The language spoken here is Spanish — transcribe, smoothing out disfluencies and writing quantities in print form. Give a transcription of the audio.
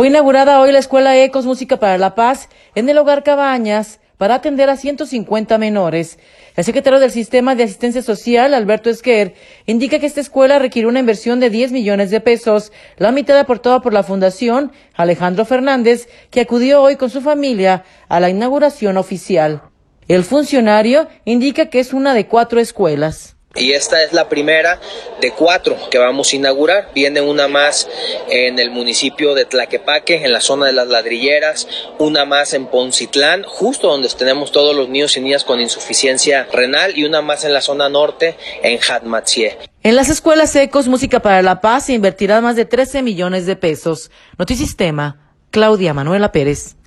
Fue inaugurada hoy la Escuela Ecos Música para la Paz en el Hogar Cabañas para atender a 150 menores. El secretario del Sistema de Asistencia Social, Alberto Esquer, indica que esta escuela requiere una inversión de 10 millones de pesos, la mitad aportada por la Fundación Alejandro Fernández, que acudió hoy con su familia a la inauguración oficial. El funcionario indica que es una de 4 escuelas. Y esta es la primera de 4 que vamos a inaugurar. Viene una más en el municipio de Tlaquepaque, en la zona de las Ladrilleras, una más en Poncitlán, justo donde tenemos todos los niños y niñas con insuficiencia renal, y una más en la zona norte, en Jatmatsie. En las escuelas Ecos Música para la Paz se invertirá más de 13 millones de pesos. Notisistema, Claudia Manuela Pérez.